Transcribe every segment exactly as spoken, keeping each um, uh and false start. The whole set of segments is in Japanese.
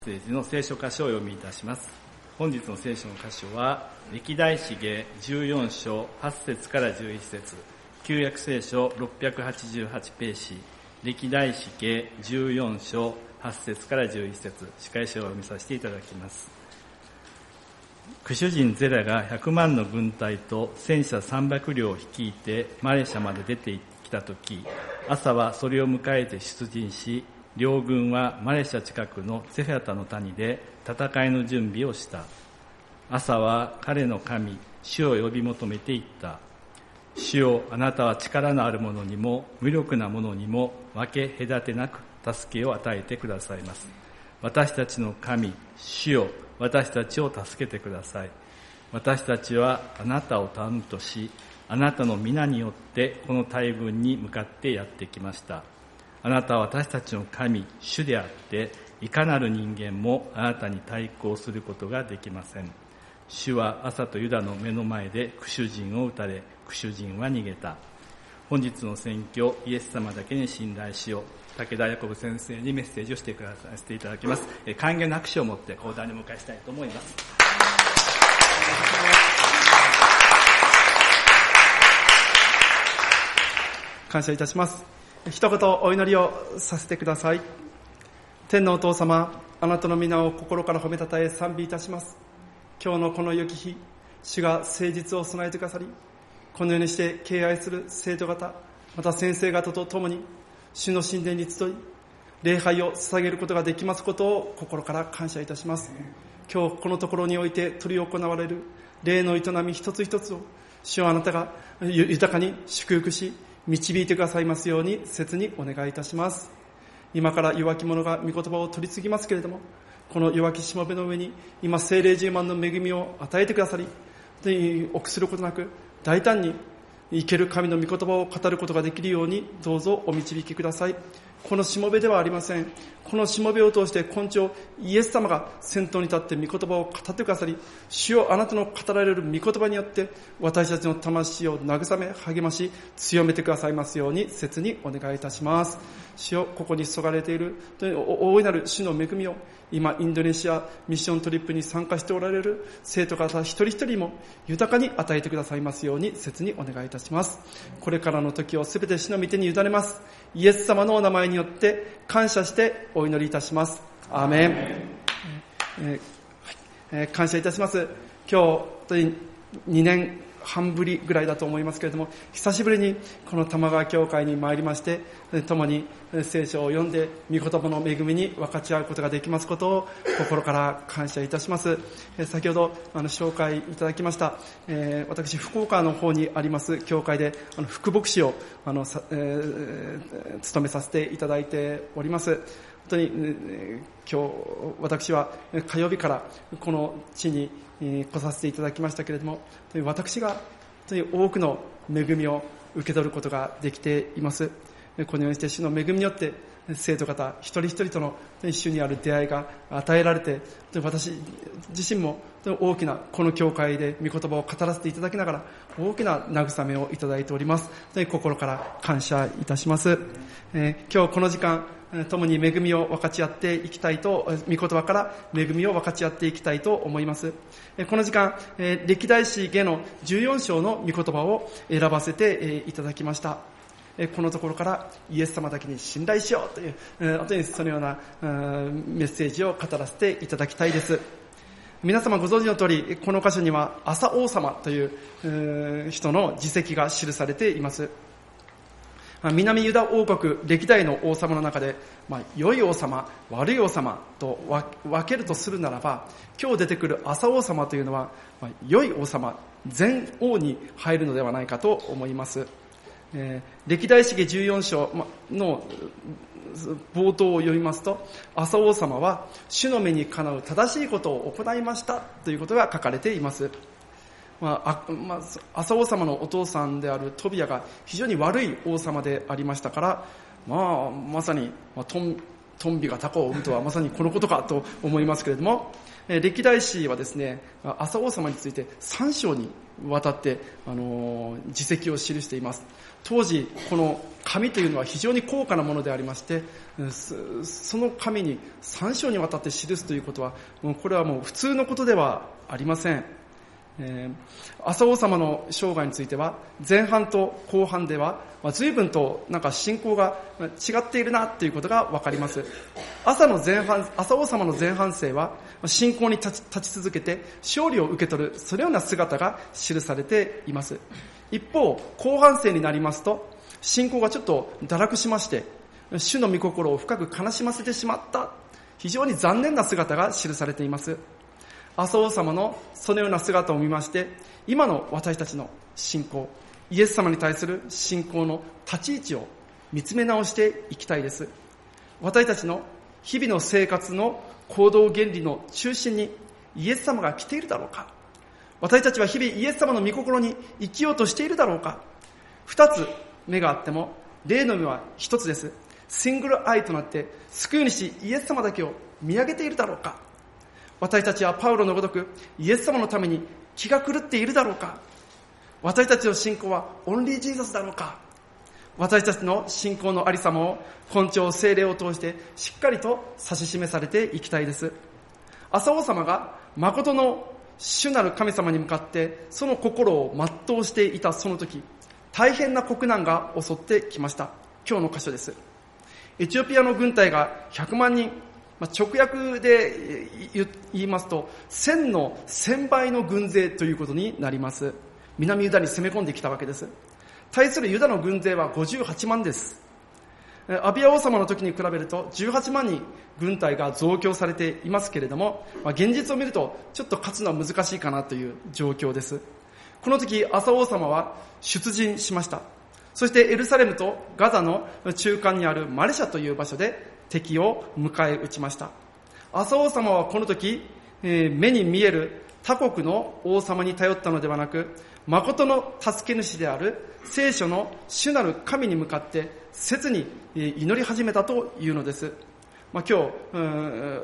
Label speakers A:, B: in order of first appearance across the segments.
A: メッセージの聖書箇所をお読みいたします。本日の聖書の箇所は歴代史下じゅうよん章はち節からじゅういち節、旧約聖書ろっぴゃくはちじゅうはちページ、歴代史下じゅうよん章はち節からじゅういち節、司会書を読みさせていただきます。クシュ人ゼラがひゃくまんの軍隊と戦車さんびゃくりょうを率いてマレシャまで出てきたとき、朝はそれを迎えて出陣し、両軍はマレシャ近くのツェファタの谷で戦いの準備をした。朝は彼の神、主を呼び求めていった。主よ、あなたは力のある者にも無力な者にも分け隔てなく助けを与えてくださいます。私たちの神、主よ、私たちを助けてください。私たちはあなたを頼むとし、あなたの皆によってこの大軍に向かってやってきました。あなたは私たちの神、主であって、いかなる人間もあなたに対抗することができません。主は朝とユダの目の前でクシュ人を撃たれ、クシュ人は逃げた。本日の宣教、イエス様だけに信頼しよう。武田ヤコブ先生にメッセージをしてくださせていただきます。歓迎の拍手を持って講談に迎えしたいと思います。
B: 感謝いたします。一言お祈りをさせてください。天のお父様、あなたの皆を心から褒めたたえ賛美いたします。今日のこの良き日、主が誠実を備えてくださり、このようにして敬愛する生徒方、また先生方と共に主の神殿に集い、礼拝を捧げることができますことを心から感謝いたします。今日このところにおいて執り行われる礼の営み一つ一つを、主はあなたが豊かに祝福し導いてくださいますように切にお願いいたします。今から弱き者が御言葉を取り次ぎますけれども、この弱きしもべの上に今聖霊十万の恵みを与えてくださり、臆することなく大胆に生ける神の御言葉を語ることができるようにどうぞお導きください。このしもべではありません。このしもべを通して今朝イエス様が先頭に立って御言葉を語ってくださり、主よ、あなたの語られる御言葉によって私たちの魂を慰め励まし強めてくださいますように切にお願いいたします。主よ、ここに注がれている大いなる主の恵みを今インドネシアミッショントリップに参加しておられる生徒方一人一人も豊かに与えてくださいますように切にお願いいたします。これからの時をすべて主の御手に委ねます。イエス様のお名前によって感謝してお祈りいたします。アーメン。えーはいえー、感謝いたします。今日にねんはんぶりぐらいだと思いますけれども、久しぶりにこの玉川教会に参りまして、共に聖書を読んで御言葉の恵みに分かち合うことができますことを心から感謝いたします。先ほどあの紹介いただきました、えー、私福岡の方にあります教会であの副牧師をあの、えー、務めさせていただいております。本当に、えー、今日私は火曜日からこの地に来させていただきましたけれども、私が本当に多くの恵みを受け取ることができています。このようにして主の恵みによって生徒方一人一人との主にある出会いが与えられて、私自身も大きなこの教会で御言葉を語らせていただきながら大きな慰めをいただいております。心から感謝いたします。えー、今日この時間共に恵みを分かち合っていきたいと、御言葉から恵みを分かち合っていきたいと思います。この時間、歴代史下のじゅうよん章の御言葉を選ばせていただきました。このところからイエス様だけに信頼しようという、本当にそのようなメッセージを語らせていただきたいです。皆様ご存知の通り、この箇所にはアサ王様という人の事跡が記されています。南ユダ王国歴代の王様の中で、まあ、良い王様悪い王様と分けるとするならば、今日出てくるアサ王様というのは、まあ、良い王様全王に入るのではないかと思います。えー、歴代史下じゅうよん章の冒頭を読みますと、アサ王様は主の目にかなう正しいことを行いましたということが書かれています。まああまあ、アサ王様のお父さんであるトビアが非常に悪い王様でありましたから、まあ、まさに、まあ、とんトンビがタコを産むとはまさにこのことかと思いますけれども、歴代史はですね、朝王様についてさん章にわたって、あのー、事績を記しています。当時この紙というのは非常に高価なものでありまして、その紙にさん章にわたって記すということは、もうこれはもう普通のことではありません。えー、朝王様の生涯については前半と後半では、まあ、随分となんか信仰が違っているなということがわかります。朝の前半、朝王様の前半生は信仰に立ち、立ち続けて勝利を受け取る、そのような姿が記されています。一方後半生になりますと信仰がちょっと堕落しまして、主の御心を深く悲しませてしまった、非常に残念な姿が記されています。朝王様のそのような姿を見まして、今の私たちの信仰、イエス様に対する信仰の立ち位置を見つめ直していきたいです。私たちの日々の生活の行動原理の中心にイエス様が来ているだろうか。私たちは日々イエス様の御心に生きようとしているだろうか。二つ目があっても霊の目は一つです。シングルアイとなって救い主イエス様だけを見上げているだろうか。私たちはパウロのごとくイエス様のために気が狂っているだろうか。私たちの信仰はオンリージーザスだろうか。私たちの信仰のありさまを根性聖霊を通してしっかりと指し示されていきたいです。朝王様が誠の主なる神様に向かってその心を全うしていたその時、大変な国難が襲ってきました。今日の箇所です。エチオピアの軍隊がひゃくまんにん、直訳で言いますと千の千倍の軍勢ということになります。南ユダに攻め込んできたわけです。対するユダの軍勢はごじゅうはちまんです。アビヤ王様の時に比べるとじゅうはちまんにん軍隊が増強されていますけれども、現実を見るとちょっと勝つのは難しいかなという状況です。この時朝王様は出陣しました。そしてエルサレムとガザの中間にあるマレシャという場所で敵を迎え撃ちました。朝王様はこの時、えー、目に見える他国の王様に頼ったのではなく、誠の助け主である聖書の主なる神に向かって切に祈り始めたというのです。まあ、今日、うん、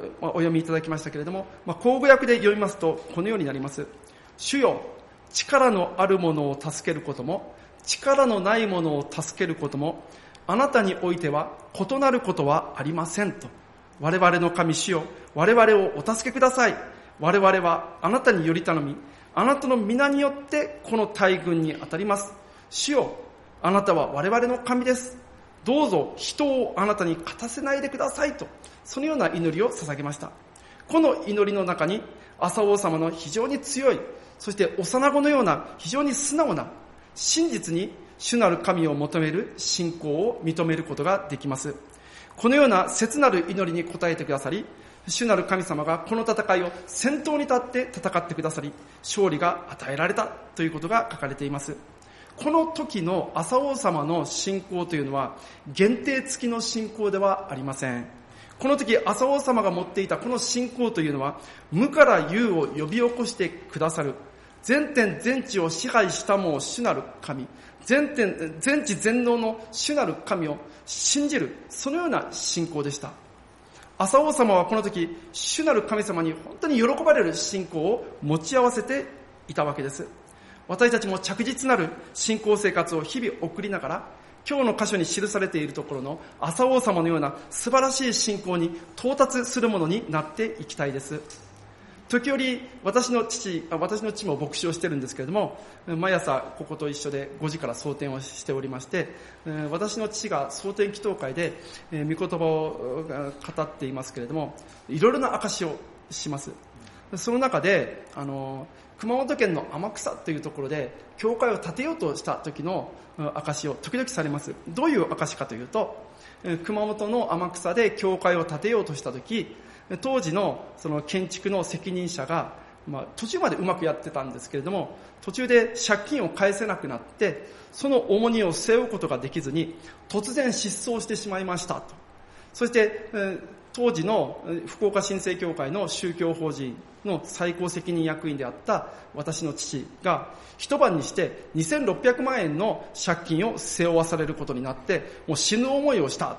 B: お読みいただきましたけれども、まあ、口語訳で読みますとこのようになります。主よ、力のあるものを助けることも力のないものを助けることもあなたにおいては異なることはありませんと。我々の神主よ、我々をお助けください。我々はあなたにより頼み、あなたの皆によってこの大軍に当たります。主よ、あなたは我々の神です。どうぞ人をあなたに勝たせないでくださいと、そのような祈りを捧げました。この祈りの中に朝王様の非常に強い、そして幼子のような非常に素直な、真実に主なる神を求める信仰を認めることができます。このような切なる祈りに応えてくださり、主なる神様がこの戦いを先頭に立って戦ってくださり、勝利が与えられたということが書かれています。この時の朝王様の信仰というのは限定付きの信仰ではありません。この時朝王様が持っていたこの信仰というのは、無から有を呼び起こしてくださる、全天全地を支配したも主なる神、全天全知全能の主なる神を信じる、そのような信仰でした。朝王様はこの時主なる神様に本当に喜ばれる信仰を持ち合わせていたわけです。私たちも着実なる信仰生活を日々送りながら、今日の箇所に記されているところの朝王様のような素晴らしい信仰に到達するものになっていきたいです。時折私の父、私の父も牧師をしてるんですけれども、毎朝ここと一緒でごじから蒼天をしておりまして、私の父が蒼天祈祷会で御言葉を語っていますけれども、いろいろな証しをします。その中であの熊本県の天草というところで教会を建てようとした時の証を時々されます。どういう証かというと、熊本の天草で教会を建てようとした時、当時のその建築の責任者が、まあ、途中までうまくやってたんですけれども、途中で借金を返せなくなってその重荷を背負うことができずに突然失踪してしまいましたと。そして当時の福岡新生教会の宗教法人の最高責任役員であった私の父が一晩にしてにせんろっぴゃくまんえんの借金を背負わされることになって、もう死ぬ思いをした。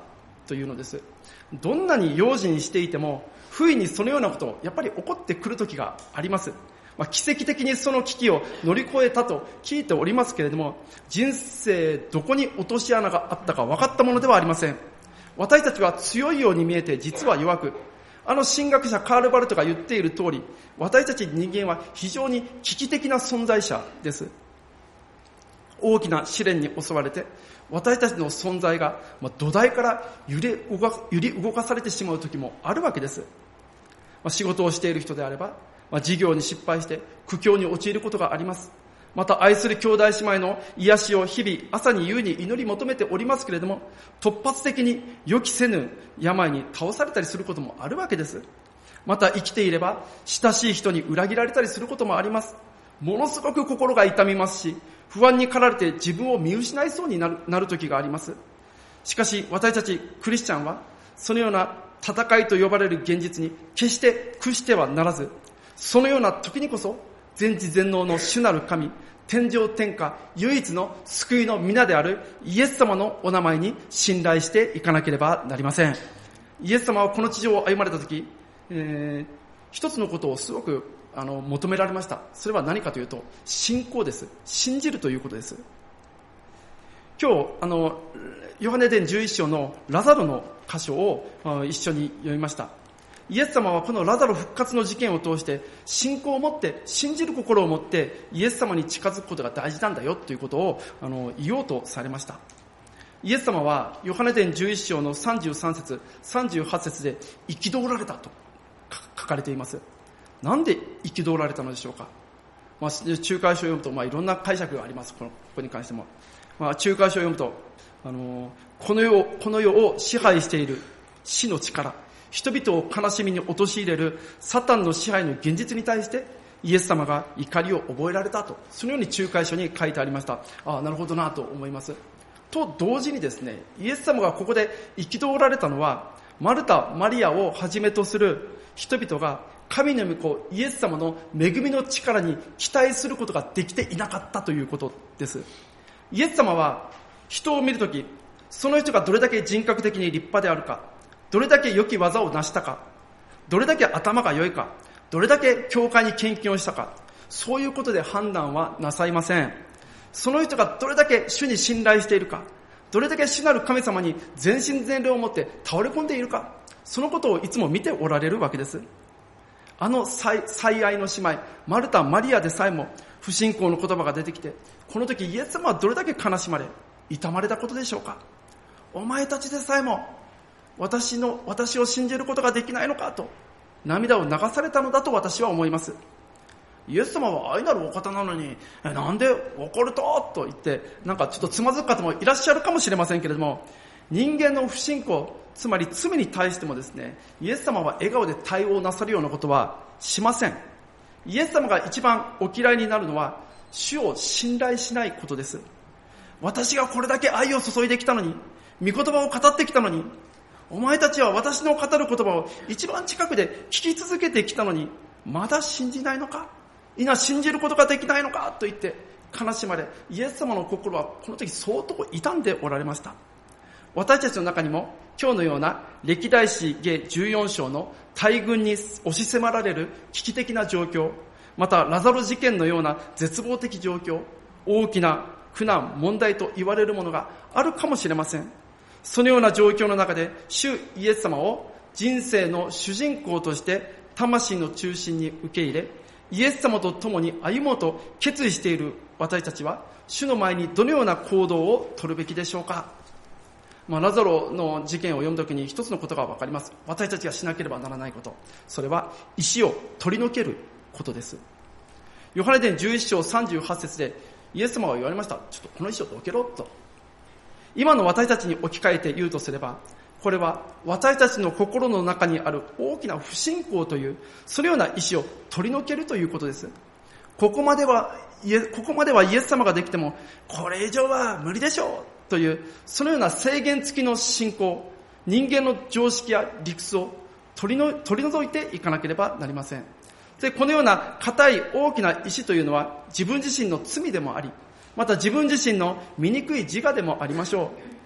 B: というのです。どんなに用心していても、不意にそのようなことをやっぱり起こってくる時があります。まあ、奇跡的にその危機を乗り越えたと聞いておりますけれども、人生どこに落とし穴があったか分かったものではありません。私たちは強いように見えて実は弱く、あの神学者カール・バルトが言っている通り、私たち人間は非常に危機的な存在者です。大きな試練に襲われて、私たちの存在が土台から揺れ動か、揺り動かされてしまう時もあるわけです。仕事をしている人であれば、事業に失敗して苦境に陥ることがあります。また愛する兄弟姉妹の癒しを日々朝に夕に祈り求めておりますけれども、突発的に予期せぬ病に倒されたりすることもあるわけです。また生きていれば親しい人に裏切られたりすることもあります。ものすごく心が痛みますし、不安に駆られて自分を見失いそうになる、なる時があります。しかし私たちクリスチャンはそのような戦いと呼ばれる現実に決して屈してはならず、そのような時にこそ全知全能の主なる神、天上天下唯一の救いの皆であるイエス様のお名前に信頼していかなければなりません。イエス様はこの地上を歩まれた時、えー、一つのことをすごくあの求められました。それは何かというと、信仰です。信じるということです。今日あのヨハネ伝じゅういっ章のラザロの箇所を一緒に読みました。イエス様はこのラザロ復活の事件を通して信仰を持って、信じる心を持ってイエス様に近づくことが大事なんだよということをあの言おうとされました。イエス様はヨハネ伝じゅういっ章のさんじゅうさん節さんじゅうはち節で憤られたと書かれています。なんで憤られたのでしょうか。まあ、仲介書を読むと、まあ、いろんな解釈があります。このここに関しても、まあ、仲介書を読むと、あのこの世をこの世を支配している死の力、人々を悲しみに陥れるサタンの支配の現実に対してイエス様が怒りを覚えられたと、そのように仲介書に書いてありました。ああ、なるほどなと思います。と同時にですね、イエス様がここで憤られたのは、マルタ、マリアをはじめとする人々が神の御子イエス様の恵みの力に期待することができていなかったということです。イエス様は人を見るとき、その人がどれだけ人格的に立派であるか、どれだけ良き技を成したか、どれだけ頭が良いか、どれだけ教会に献金をしたか、そういうことで判断はなさいません。その人がどれだけ主に信頼しているか、どれだけ主なる神様に全身全霊を持って倒れ込んでいるか、そのことをいつも見ておられるわけです。あの最愛の姉妹マルタ・マリアでさえも不信仰の言葉が出てきて、この時イエス様はどれだけ悲しまれ痛まれたことでしょうか。お前たちでさえも私の私を信じることができないのかと涙を流されたのだと私は思います。イエス様は愛なるお方なのにえなんで怒るとと言ってなんかちょっとつまずく方もいらっしゃるかもしれませんけれども、人間の不信仰、つまり罪に対してもですね、イエス様は笑顔で対応なさるようなことはしません。イエス様が一番お嫌いになるのは主を信頼しないことです。私がこれだけ愛を注いできたのに、御言葉を語ってきたのに、お前たちは私の語る言葉を一番近くで聞き続けてきたのに、まだ信じないのか、今信じることができないのかと言って悲しまれ、イエス様の心はこの時相当傷んでおられました。私たちの中にも今日のような歴代史下じゅうよん章の大軍に押し迫られる危機的な状況、またラザロ事件のような絶望的状況、大きな苦難問題と言われるものがあるかもしれません。そのような状況の中で主イエス様を人生の主人公として魂の中心に受け入れ、イエス様と共に歩もうと決意している私たちは主の前にどのような行動を取るべきでしょうか。まあ、ラザロの事件を読むときに一つのことが分かります。私たちがしなければならないこと、それは石を取り除けることです。ヨハネ伝じゅういっ章さんじゅうはち節でイエス様は言われました。ちょっとこの石をどけろと。今の私たちに置き換えて言うとすれば、これは私たちの心の中にある大きな不信仰というそのような石を取り除けるということです。ここまではここまではイエス様ができてもこれ以上は無理でしょうというそのような制限付きの信仰、人間の常識や理屈を取りの取り除いていかなければなりません。で、このような硬い大きな石というのは自分自身の罪でもあり、また自分自身の醜い自我でもありましょう。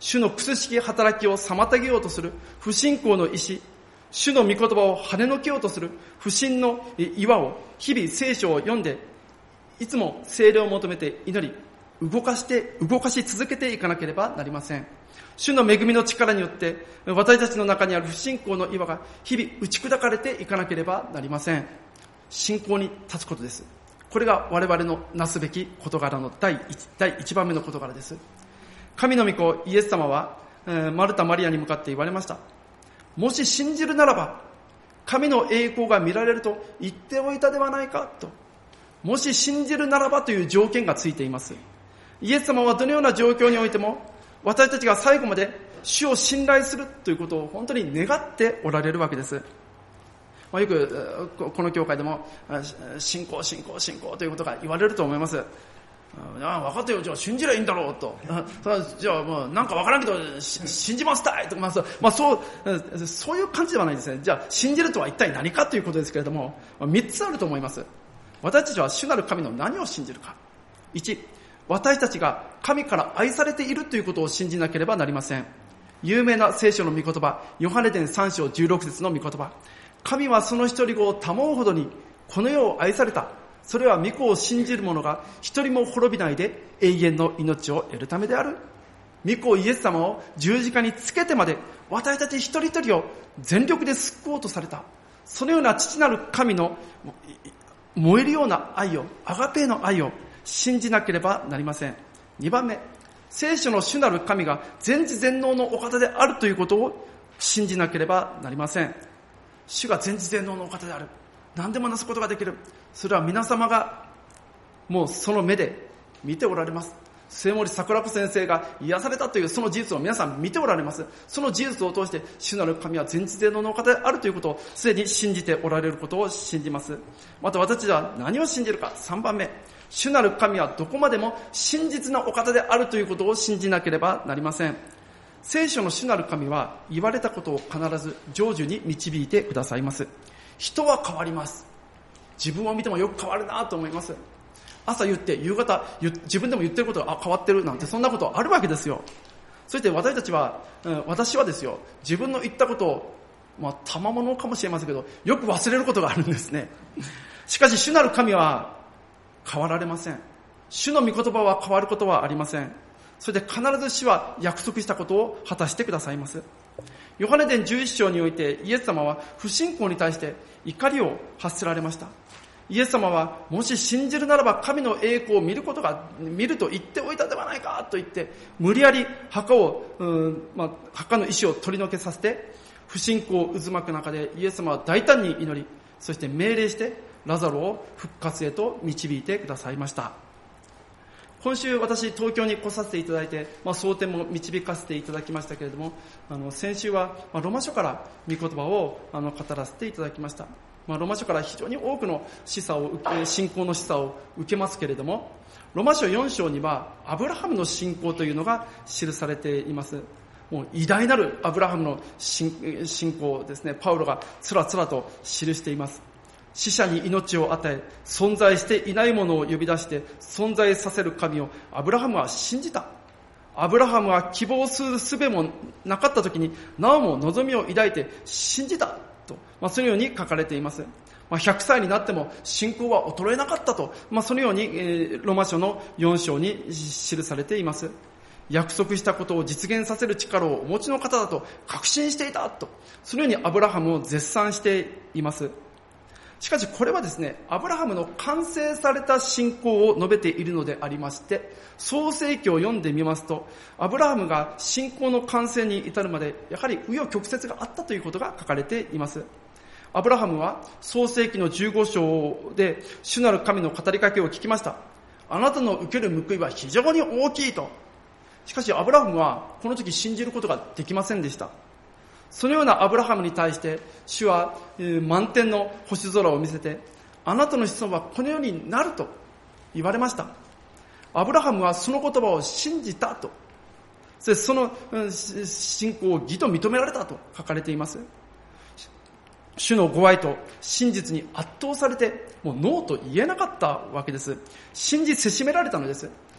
B: 主の苦しき働きを妨げようとする不信仰の石、主の御言葉を跳ねのけようとする不信の岩を日々聖書を読んで、いつも聖霊を求めて祈り、動かして、動かし続けていかなければなりません。主の恵みの力によって、私たちの中にある不信仰の岩が日々打ち砕かれていかなければなりません。信仰に立つことです。これが我々のなすべき事柄の第一、第一番目の事柄です。神の御子イエス様は、えー、マルタ・マリアに向かって言われました。もし信じるならば、神の栄光が見られると言っておいたではないかと。もし信じるならばという条件がついています。イエス様はどのような状況においても、私たちが最後まで主を信頼するということを本当に願っておられるわけです。まあ、よくこの教会でも信仰信仰信仰ということが言われると思います。ああ分かったよ、じゃあ信じりゃいいんだろうと。じゃあもうなんか分からんけど信じますたいとか、まあそう、まあ、そうそういう感じではないですね。じゃあ信じるとは一体何かということですけれども、三つあると思います。私たちは主なる神の何を信じるか。一、私たちが神から愛されているということを信じなければなりません。有名な聖書の御言葉、ヨハネ伝さん章じゅうろく節の御言葉。神はその一人子を賜うほどにこの世を愛された。それは御子を信じる者が一人も滅びないで永遠の命を得るためである。御子イエス様を十字架につけてまで私たち一人一人を全力で救おうとされた。そのような父なる神の燃えるような愛を、アガペーの愛を信じなければなりません。二番目、聖書の主なる神が全知全能のお方であるということを信じなければなりません。主が全知全能のお方である。何でもなすことができる。それは皆様がもうその目で見ておられます。末森桜子先生が癒されたというその事実を皆さん見ておられます。その事実を通して主なる神は全知全能のお方であるということをすでに信じておられることを信じます。また私は何を信じるか。さんばんめ、主なる神はどこまでも真実なお方であるということを信じなければなりません。聖書の主なる神は言われたことを必ず成就に導いてくださいます。人は変わります。自分を見てもよく変わるなと思います。朝言って夕方自分でも言ってることが変わってるなんて、そんなことあるわけですよ。そして私たちは、うん、私はですよ、自分の言ったことを、まあ賜物かもしれませんけど、よく忘れることがあるんですね。しかし主なる神は変わられません。主の御言葉は変わることはありません。それで必ず主は約束したことを果たしてくださいます。ヨハネ伝じゅういっ章においてイエス様は不信仰に対して怒りを発せられました。イエス様はもし信じるならば神の栄光を見ることが見ると言っておいたではないかと言って無理やり墓を、うんまあ、墓の石を取り除けさせて不信仰を渦巻く中でイエス様は大胆に祈り、そして命令してラザロを復活へと導いてくださいました。今週私東京に来させていただいて、まあ、蒼天も導かせていただきましたけれども、あの先週は、まあ、ローマ書から御言葉をあの語らせていただきました。まあ、ローマ書から非常に多くの示唆を受け、信仰の示唆を受けますけれども、ローマ書よん章にはアブラハムの信仰というのが記されています。もう偉大なるアブラハムの 信, 信仰ですね、パウロがつらつらと記しています。死者に命を与え、存在していないものを呼び出して存在させる神をアブラハムは信じた。アブラハムは希望する術もなかった時になおも望みを抱いて信じたと、まあ、そのように書かれています。まあ、ひゃくさいになっても信仰は衰えなかったと、まあ、そのように、えー、ローマ書のよん章に記されています。約束したことを実現させる力をお持ちの方だと確信していたと、そのようにアブラハムを絶賛しています。しかしこれはですね、アブラハムの完成された信仰を述べているのでありまして、創世記を読んでみますと、アブラハムが信仰の完成に至るまでやはり紆余曲折があったということが書かれています。アブラハムは創世記のじゅうご章で主なる神の語りかけを聞きました。あなたの受ける報いは非常に大きいと。しかしアブラハムはこの時信じることができませんでした。そのようなアブラハムに対して主は、えー、満天の星空を見せて、あなたの子孫はこのようになると言われました。アブラハムはその言葉を信じたと。そしてその、うん、信仰を義と認められたと書かれています。主のご愛と真実に圧倒されて、もうノーと言えなかったわけです。信じせしめられたのです。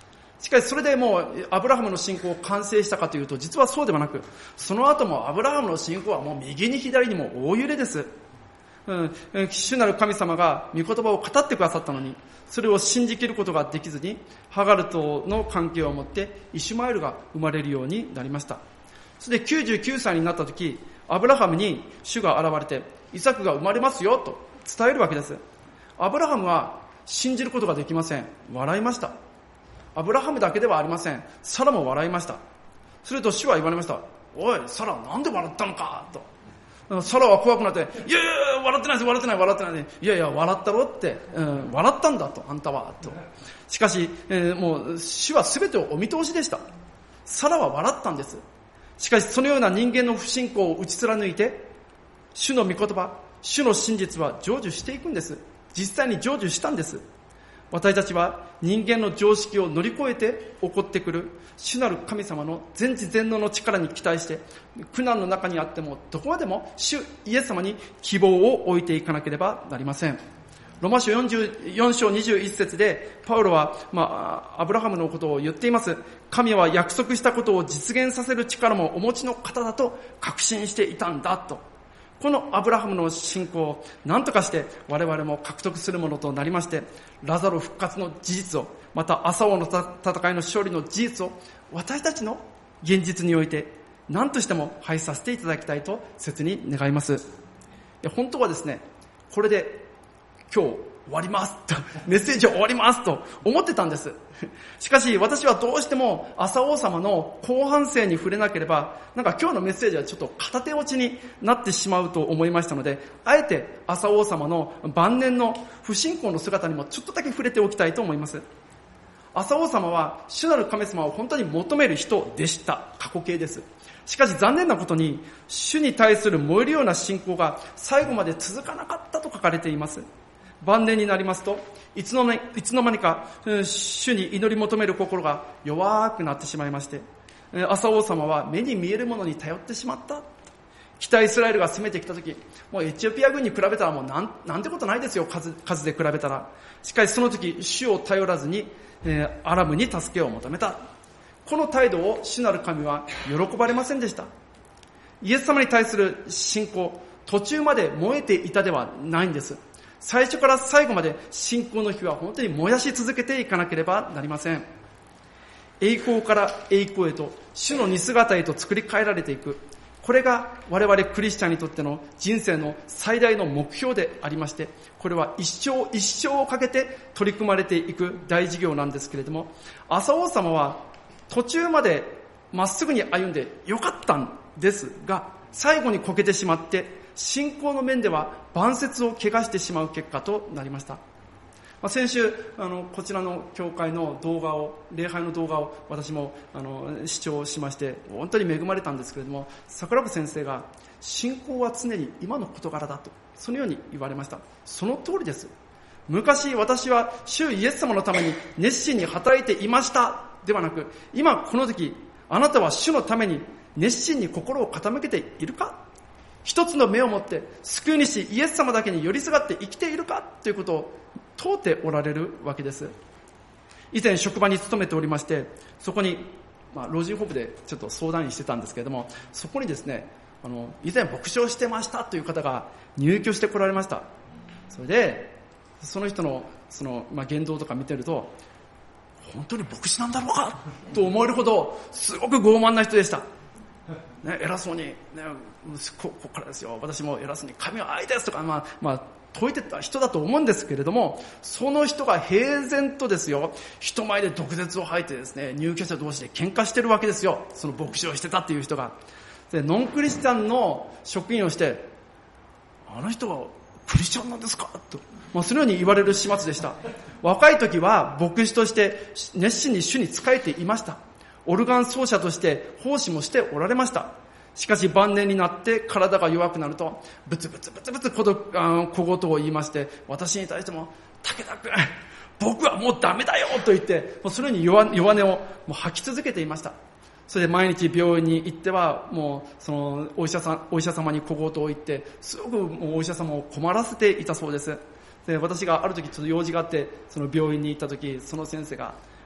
B: しかしそれでもうアブラハムの信仰を完成したかというと、実はそうではなく、その後もアブラハムの信仰はもう右に左にも大揺れです。うん、主なる神様が御言葉を語ってくださったのに、それを信じきることができずに、ハガルとの関係を持ってイシュマエルが生まれるようになりました。それできゅうじゅうきゅうさいになった時、アブラハムに主が現れて、イサクが生まれますよと伝えるわけです。アブラハムは信じることができません。笑いました。アブラハムだけではありません。サラも笑いました。すると主は言われました。おい、サラなんで笑ったのかと。サラは怖くなって、いやいや笑ってないです、笑ってない、笑ってない。いやいや、笑ったろって、うん、笑ったんだと、あんたは、と。しかし、えー、もう、主は全てをお見通しでした。サラは笑ったんです。しかし、そのような人間の不信仰を打ち貫いて、主の御言葉、主の真実は成就していくんです。実際に成就したんです。私たちは人間の常識を乗り越えて起こってくる主なる神様の全知全能の力に期待して、苦難の中にあってもどこまでも主イエス様に希望を置いていかなければなりません。ロマ書よんじゅうよん章にじゅういち節でパウロは、まあ、アブラハムのことを言っています。神は約束したことを実現させる力もお持ちの方だと確信していたんだと。このアブラハムの信仰を何とかして我々も獲得するものとなりまして、ラザロ復活の事実を、また朝王の戦いの勝利の事実を私たちの現実において何としても拝させていただきたいと切に願います。本当はですね、これで今日終わりますと、メッセージを終わりますと思ってたんです。しかし私はどうしても朝王様の後半戦に触れなければ、なんか今日のメッセージはちょっと片手落ちになってしまうと思いましたので、あえて朝王様の晩年の不信仰の姿にもちょっとだけ触れておきたいと思います。朝王様は主なる神様を本当に求める人でした。過去形です。しかし残念なことに、主に対する燃えるような信仰が最後まで続かなかったと書かれています。晩年になりますと、いつの間に、いつの間にか、主に祈り求める心が弱くなってしまいまして、朝王様は目に見えるものに頼ってしまった。北イスラエルが攻めてきたとき、もうエチオピア軍に比べたらもうなん、なんてことないですよ、数、数で比べたら。しかしその時、主を頼らずに、えー、アラムに助けを求めた。この態度を主なる神は喜ばれませんでした。イエス様に対する信仰、途中まで燃えていたではないんです。最初から最後まで信仰の火は本当に燃やし続けていかなければなりません。栄光から栄光へと、主の似姿へと作り変えられていく。これが我々クリスチャンにとっての人生の最大の目標でありまして、これは一生一生をかけて取り組まれていく大事業なんですけれども、朝王様は途中までまっすぐに歩んでよかったんですが、最後にこけてしまって、信仰の面では晩節を怪我してしまう結果となりました。まあ、先週あのこちらの教会の動画を、礼拝の動画を私もあの視聴しまして、本当に恵まれたんですけれども、桜子先生が信仰は常に今の事柄だと、そのように言われました。その通りです。昔私は主イエス様のために熱心に働いていましたではなく、今この時あなたは主のために熱心に心を傾けているか、一つの目を持って救い主イエス様だけに寄りすがって生きているかということを問うておられるわけです。以前職場に勤めておりまして、そこに、まあ、老人ホームでちょっと相談員してたんですけれども、そこにですね、あの以前牧師をしてましたという方が入居してこられました。それでその人のその、まあ、言動とか見てると、本当に牧師なんだろうかと思えるほどすごく傲慢な人でした。ね、偉そうに、ね、ここからですよ、私も偉そうに神は愛ですとか、まあまあ、説いてた人だと思うんですけれども、その人が平然とですよ、人前で毒舌を吐いてですね、入居者同士で喧嘩してるわけですよ。その牧師をしてたっていう人が。で、ノンクリスチャンの職員をして、あの人はクリスチャンなんですかと、まあ、そのように言われる始末でした。若い時は牧師として熱心に主に仕えていました。オルガン奏者として奉仕もしておられました。しかし晩年になって体が弱くなると、ブツブツブツブツ小言を言いまして、私に対しても、武田君、僕はもうダメだよと言って、もうそのように 弱, 弱音をもう吐き続けていました。それで毎日病院に行っては、もうそのお医者さん、お医者様に小言を言って、すごくもうお医者様を困らせていたそうです。で、私がある時ちょっと用事があって、その病院に行った時、その先生が、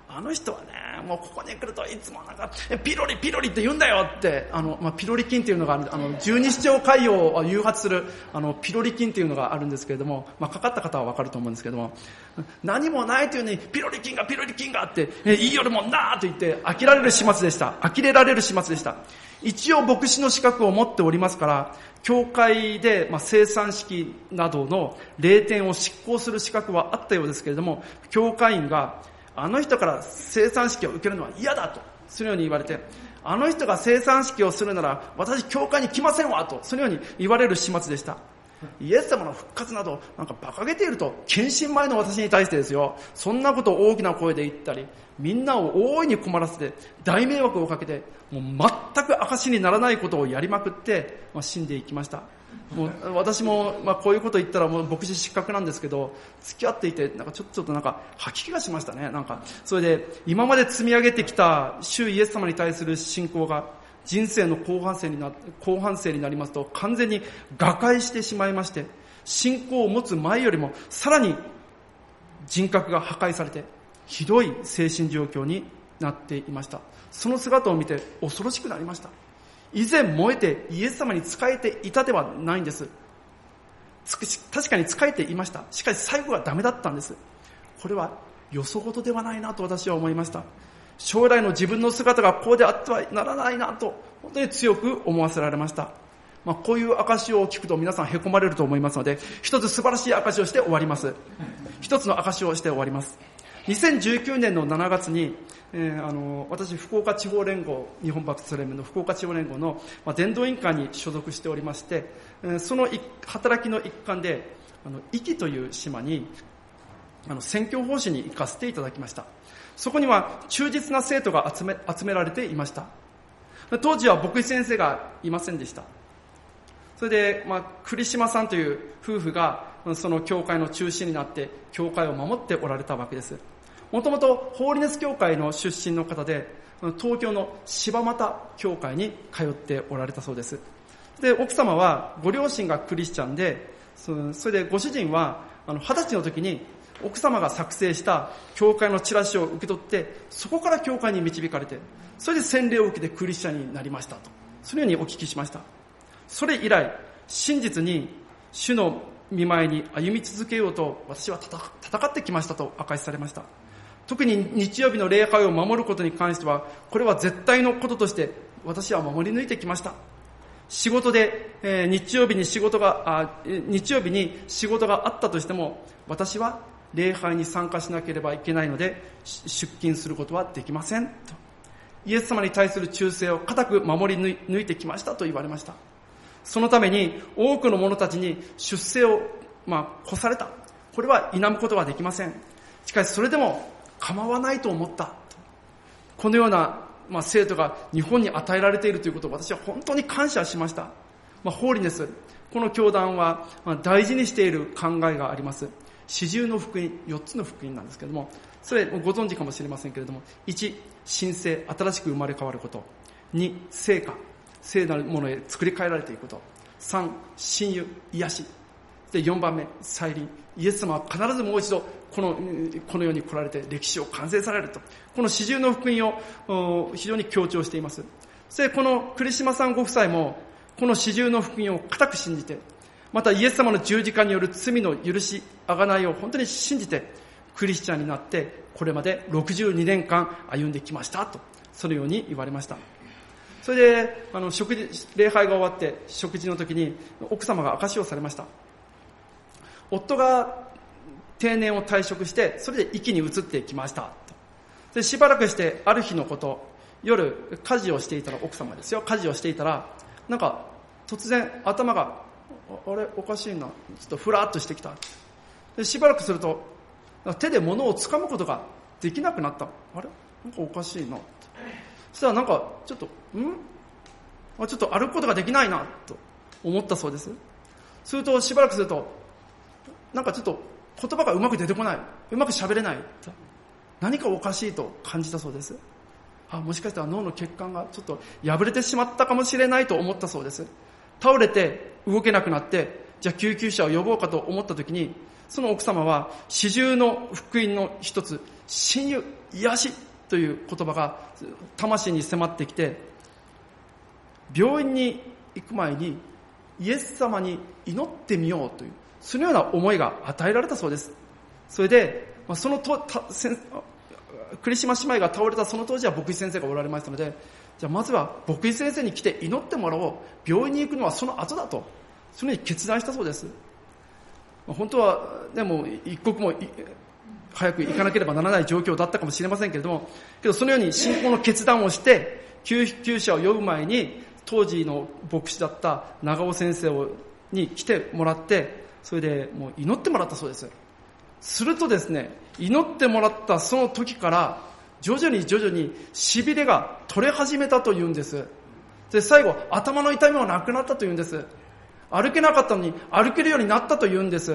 B: あの人はね、もうここに来るといつもなんか、ピロリピロリって言うんだよって、あの、まあ、ピロリ菌っていうのがある、あの、十二指腸潰瘍を誘発する、あの、ピロリ菌っていうのがあるんですけれども、まあ、かかった方はわかると思うんですけれども、何もないというのに、ピロリ菌がピロリ菌があって、え、いい夜もんなーと言って、呆られる始末でした。呆れられる始末でした。一応牧師の資格を持っておりますから、教会で、まあ、生産式などの礼典を執行する資格はあったようですけれども、教会員が、あの人から生産式を受けるのは嫌だと、そのように言われて、あの人が生産式をするなら私教会に来ませんわと、そのように言われる始末でした。イエス様の復活などなんか馬鹿げていると、献身前の私に対してですよ、そんなことを大きな声で言ったり、みんなを大いに困らせて大迷惑をかけて、もう全く証にならないことをやりまくって、まあ、死んでいきました。もう私も、まあ、こういうこと言ったらもう牧師失格なんですけど、付き合っていてなんかちょっとちょっとなんか吐き気がしましたね。なんかそれで今まで積み上げてきた主イエス様に対する信仰が人生の後半生にな後半生になりますと完全に瓦解してしまいまして、信仰を持つ前よりもさらに人格が破壊されてひどい精神状況になっていました。その姿を見て恐ろしくなりました。以前燃えてイエス様に仕えていたではないんです。確かに仕えていました。しかし最後はダメだったんです。これはよそごとではないなと私は思いました。将来の自分の姿がこうであってはならないなと本当に強く思わせられました。まあ、こういう証を聞くと皆さんへこまれると思いますので、一つ素晴らしい証をして終わります。一つの証をして終わります。にせんじゅうきゅうねんのしがつに、えー、あの私福岡地方連合日本バプテスト連盟の福岡地方連合の、まあ、伝道委員会に所属しておりまして、えー、その働きの一環であの壱岐という島にあの宣教奉仕に行かせていただきました。そこには忠実な生徒が集め集められていました。当時は牧師先生がいませんでした。それで、まあ、栗島さんという夫婦がその教会の中心になって教会を守っておられたわけです。もともとホーリネス教会の出身の方で、東京の柴又教会に通っておられたそうです。で、奥様はご両親がクリスチャンで、それでご主人はあの二十歳の時に奥様が作成した教会のチラシを受け取って、そこから教会に導かれて、それで洗礼を受けてクリスチャンになりましたと、そのようにお聞きしました。それ以来真実に主の御前に歩み続けようと私は戦ってきましたと明かしされました。特に日曜日の礼拝を守ることに関しては、これは絶対のこととして私は守り抜いてきました。仕事で、えー、日曜日に仕事があ日曜日に仕事があったとしても、私は礼拝に参加しなければいけないので出勤することはできませんと、イエス様に対する忠誠を固く守り抜いてきましたと言われました。そのために多くの者たちに出世を、まあ、越された。これは否むことはできません。しかしそれでも構わないと思った。このような、まあ、生徒が日本に与えられているということを私は本当に感謝しました。まあ、ホーリネス、この教団は大事にしている考えがあります。四重の福音、四つの福音なんですけれども、それご存知かもしれませんけれども、いち、新生、新しく生まれ変わること。に、聖化、聖なるものへ作り変えられていくこと。さん、親友、癒し。で、よんばんめ、再臨。イエス様は必ずもう一度このこの世に来られて歴史を完成されると、この四重の福音を非常に強調しています。そしてこの栗島さんご夫妻もこの四重の福音を固く信じて、またイエス様の十字架による罪の許し贖いを本当に信じてクリスチャンになって、これまでろくじゅうにねんかん歩んできましたと、そのように言われました。それであの食事礼拝が終わって食事の時に奥様が証しをされました。夫が定年を退職して、それで壱岐に移ってきましたと。で、しばらくしてある日のこと、夜家事をしていたら、奥様ですよ、家事をしていたら、なんか突然頭があれおかしいな、ちょっとふらっとしてきた。で、しばらくすると手で物を掴むことができなくなった。あれなんかおかしいな。そしたらなんかちょっとんあちょっと歩くことができないなと思ったそうです。するとしばらくするとなんかちょっと言葉がうまく出てこない、うまく喋れない、何かおかしいと感じたそうです。あ、もしかしたら脳の血管がちょっと破れてしまったかもしれないと思ったそうです。倒れて動けなくなってじゃあ救急車を呼ぼうかと思った時に、その奥様は四十の福音の一つ、親友、癒しという言葉が魂に迫ってきて、病院に行く前にイエス様に祈ってみようという、そのような思いが与えられたそうです。それで、そのとた栗島姉妹が倒れたその当時は牧師先生がおられましたので、じゃあまずは牧師先生に来て祈ってもらおう、病院に行くのはその後だと、そのように決断したそうです。本当はでも一刻も早く行かなければならない状況だったかもしれませんけれども、けどそのように信仰の決断をして救急車を呼ぶ前に当時の牧師だった長尾先生をに来てもらって、それでもう祈ってもらったそうです。するとですね、祈ってもらったその時から徐々に徐々に痺れが取れ始めたというんです。で、最後頭の痛みもなくなったというんです。歩けなかったのに歩けるようになったというんです。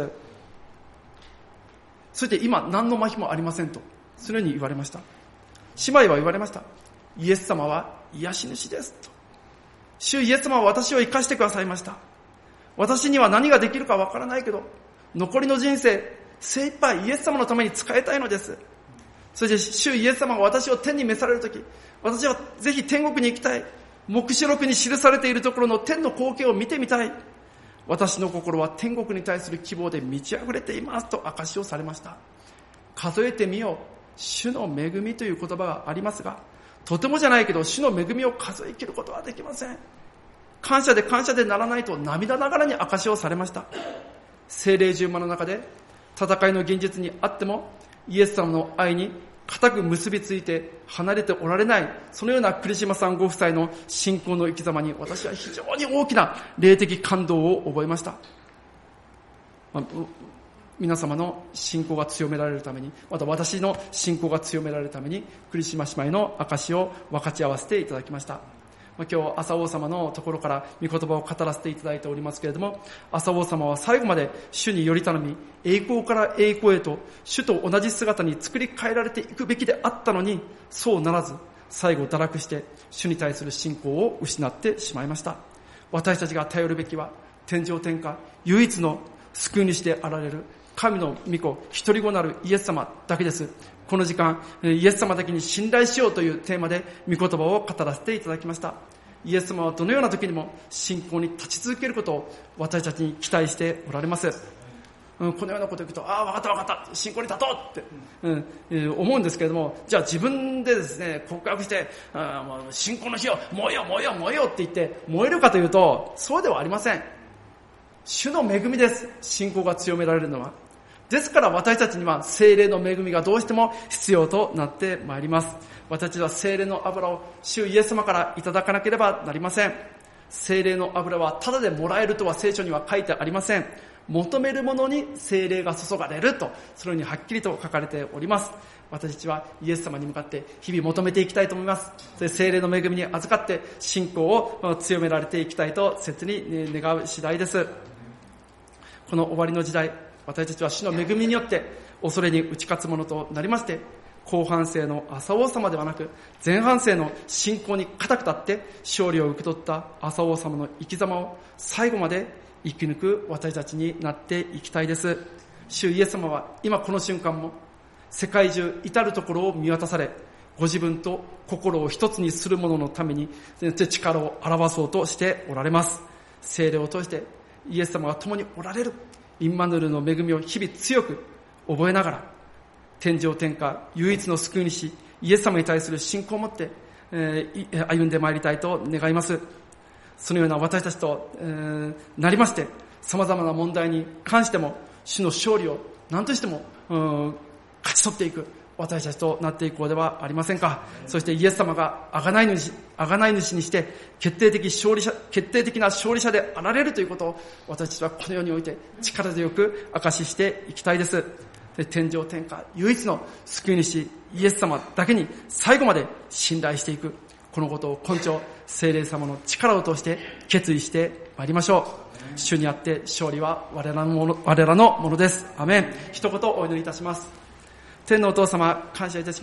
B: そして今何の麻痺もありませんと、そのように言われました。姉妹は言われました。イエス様は癒し主ですと。主イエス様は私を生かしてくださいました。私には何ができるかわからないけど、残りの人生精一杯イエス様のために使いたいのです。そして主イエス様が私を天に召されるとき、私はぜひ天国に行きたい。黙示録に記されているところの天の光景を見てみたい。私の心は天国に対する希望で満ち溢れていますと証しをされました。数えてみよう、主の恵みという言葉がありますが、とてもじゃないけど主の恵みを数え切ることはできません。感謝で感謝でならないと涙ながらに証しをされました。聖霊充満の中で戦いの現実にあってもイエス様の愛に固く結びついて離れておられない、そのような栗島さんご夫妻の信仰の生き様に私は非常に大きな霊的感動を覚えました。まあ、皆様の信仰が強められるために、また私の信仰が強められるために栗島姉妹の証を分かち合わせていただきました。今日朝王様のところから御言葉を語らせていただいておりますけれども、朝王様は最後まで主により頼み、栄光から栄光へと主と同じ姿に作り変えられていくべきであったのに、そうならず最後堕落して主に対する信仰を失ってしまいました。私たちが頼るべきは天上天下唯一の救い主であられる神の御子一人子なるイエス様だけです。この時間イエス様だけに信頼しようというテーマで御言葉を語らせていただきました。イエス様はどのような時にも信仰に立ち続けることを私たちに期待しておられます。うん、このようなことを聞くと、ああ分かった分かった信仰に立とうって、うんえー、思うんですけれども、じゃあ自分でですね告白して、あもう信仰の火を燃えよ燃えよ燃えよって言って燃えるかというと、そうではありません。主の恵みです。信仰が強められるのは。ですから私たちには聖霊の恵みがどうしても必要となってまいります。私たちは聖霊の油を主イエス様からいただかなければなりません。聖霊の油はただでもらえるとは聖書には書いてありません。求めるものに聖霊が注がれると、そのようにはっきりと書かれております。私たちはイエス様に向かって日々求めていきたいと思います。それ聖霊の恵みに預かって信仰を強められていきたいと切に願う次第です。この終わりの時代、私たちは主の恵みによって恐れに打ち勝つものとなりまして、後半生の朝王様ではなく前半生の信仰に固く立って勝利を受け取った朝王様の生き様を最後まで生き抜く私たちになっていきたいです。主イエス様は今この瞬間も世界中至るところを見渡され、ご自分と心を一つにする者のために力を表そうとしておられます。聖霊を通してイエス様が共におられるインマヌエルの恵みを日々強く覚えながら、天上天下唯一の救い主イエス様に対する信仰を持って、えー、歩んでまいりたいと願います。そのような私たちと、えー、なりまして、様々な問題に関しても主の勝利を何としても、うん、勝ち取っていく私たちとなっていこうではありませんか。そしてイエス様が贖い主、贖い主にして決定的勝利者、決定的な勝利者であられるということを私たちはこの世において力強く証ししていきたいです。で、天上天下唯一の救い主イエス様だけに最後まで信頼していく、このことを今朝聖霊様の力を通して決意してまいりましょう。主にあって勝利は我らのもの、我らのものです。アメン。一言お祈りいたします。天のお父様、感謝いたします。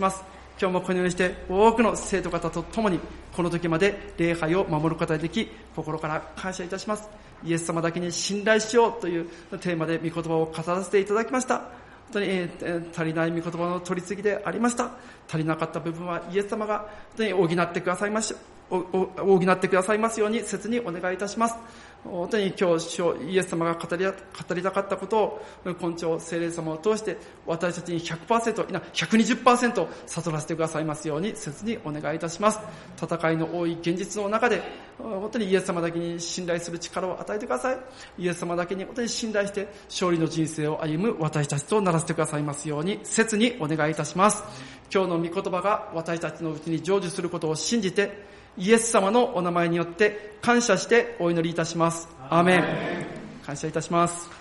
B: 今日もこのようにして多くの生徒方と共にこの時まで礼拝を守ることができ、心から感謝いたします。イエス様だけに信頼しようというテーマで御言葉を語らせていただきました。本当に、えー、足りない御言葉の取り次ぎでありました。足りなかった部分はイエス様が本当に補ってくださいまし補ってくださいますように切にお願いいたします。本当に今日イエス様が語り、語りたかったことを今朝聖霊様を通して私たちに ひゃくパーセント、いや ひゃくにじゅっパーセント 悟らせてくださいますように切にお願いいたします。戦いの多い現実の中で本当にイエス様だけに信頼する力を与えてください。イエス様だけに本当に信頼して勝利の人生を歩む私たちとならせてくださいますように切にお願いいたします。今日の御言葉が私たちのうちに成就することを信じてイエス様のお名前によって感謝してお祈りいたします。アーメン。感謝いたします。